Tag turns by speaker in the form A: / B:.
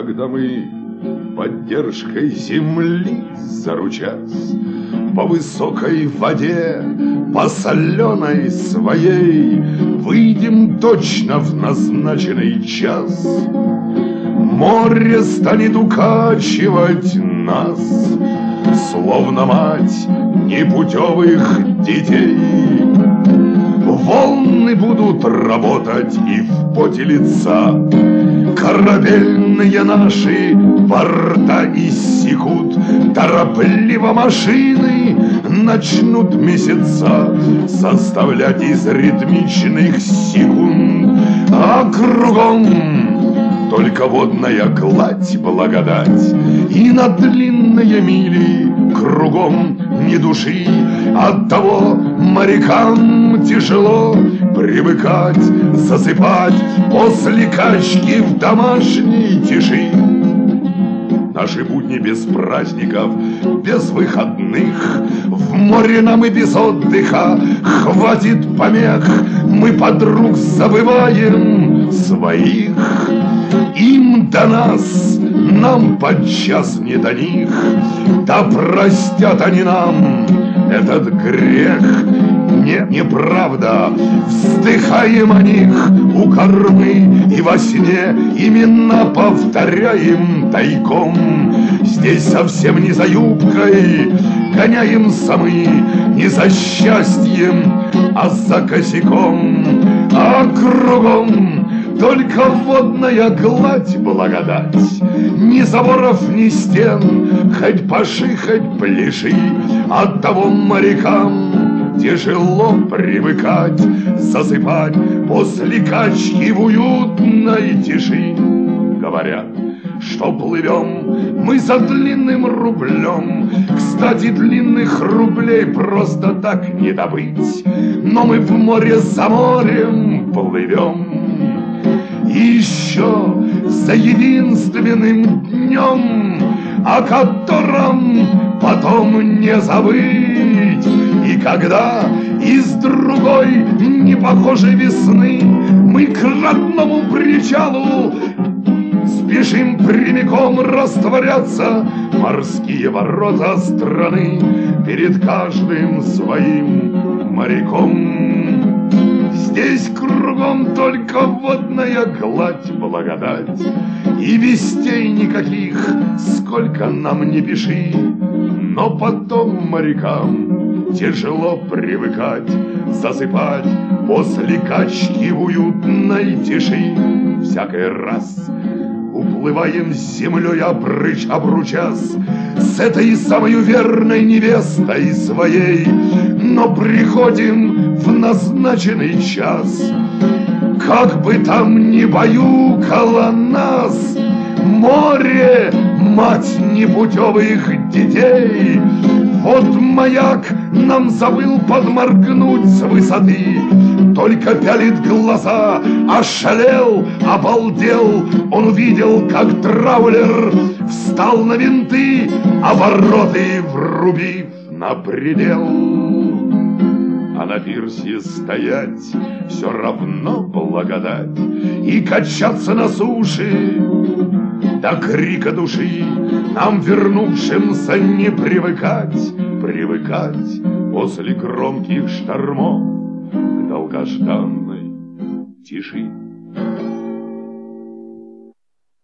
A: когда мы поддержкой земли заручась по высокой воде, по соленой своей, выйдем точно в назначенный час. Море станет укачивать нас, словно мать непутевых детей. Волны будут работать и в поте лица, корабельные наши борта иссекут, торопливо машины начнут месяца составлять из ритмичных секунд, а кругом только водная гладь, благодать, и на длинные мили кругом ни души. Оттого морякам тяжело привыкать, засыпать после качки в домашней тиши. Наши будни без праздников, без выходных, в море нам и без отдыха хватит помех. Мы подруг забываем своих, им до нас, нам подчас не до них. Да простят они нам этот грех. Нет, неправда, вздыхаем о них у кормы и во сне именно повторяем тайком. Здесь совсем не за юбкой гоняемся мы, не за счастьем, а за косяком. А кругом только водная гладь, благодать, ни заборов, ни стен, хоть паши, хоть пляши. Оттого морякам тяжело привыкать, засыпать после качки в уютной тиши. Говорят, что плывем мы за длинным рублем. Кстати, длинных рублей просто так не добыть, но мы в море за морем плывем. И еще за единственным днем, о котором потом не забыть. И когда из другой непохожей весны мы к родному причалу спешим прямиком растворяться, морские ворота страны перед каждым своим моряком. Здесь кругом только водная гладь, благодать, и вестей никаких, сколько нам не пиши. Но потом морякам тяжело привыкать, засыпать после качки в уютной тиши. Всякий раз уплываем с землей обручась с этой самой верной невестой своей, но приходим в назначенный час. Как бы там ни баюкало нас море, мать непутевых детей, вот маяк нам забыл подморгнуть с высоты, только пялит глаза, ошалел, обалдел. Он увидел, как траулер встал на винты, обороты врубив на предел. А на пирсе стоять все равно благодать, и качаться на суше до крика души нам, вернувшимся, не привыкать, привыкать после громких штормов к долгожданной тиши.